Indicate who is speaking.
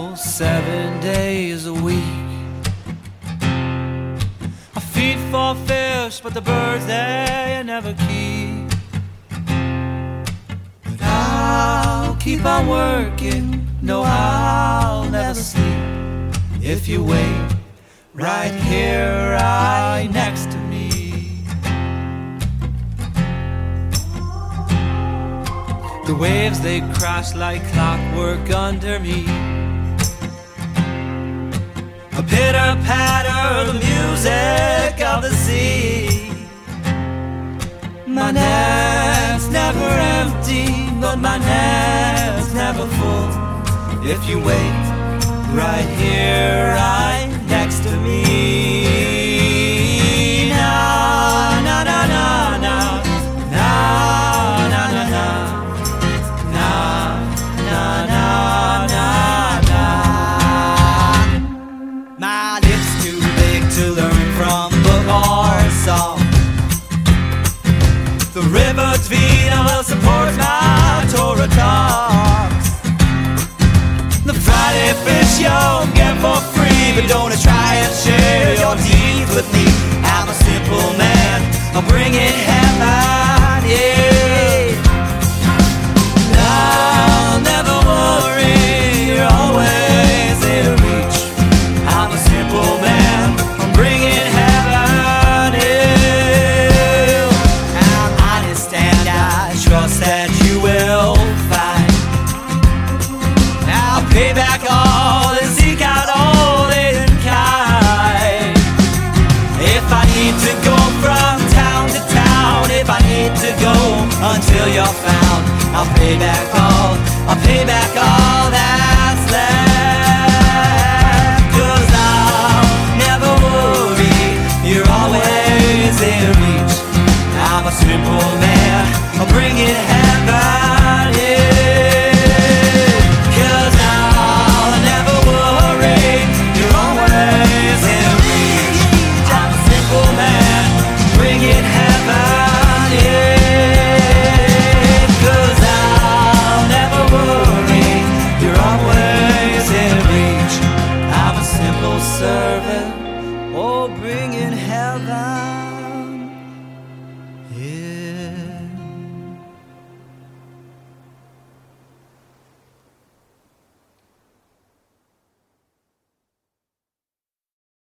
Speaker 1: 7 days a week. I feed 4 fish, but the birds they never keep. But I'll keep on working, no, I'll never sleep. If you wait right here, right next to me. The waves they crash like clockwork under me. A pitter patter, the music of the sea. My net's never empty, but my net's never full. If you wait right here, right next to me. Na na na na na na na na na na na na na. My lips too big to learn from book or song. The river Dvina will support my Torah talks. The Friday fish you'll get for free, but don't try and share your teeth with me. I'm a simple man, I'll bring it heaven, yeah. I'll never worry, you're always in reach. I'm a simple man, I'm bringing heaven, yeah. I'm honest and I trust that you will find. I'll pay back all and seek out all in kind. If I need to go from town to town, if I need to go until you're found, I'll pay back all, I'll pay back all that's left. 'Cause I'll never worry, you're always in reach. I'm a simple man, I'll bring it heaven, yeah. 'Cause I'll never worry, you're always in reach. I'm a simple man, bring it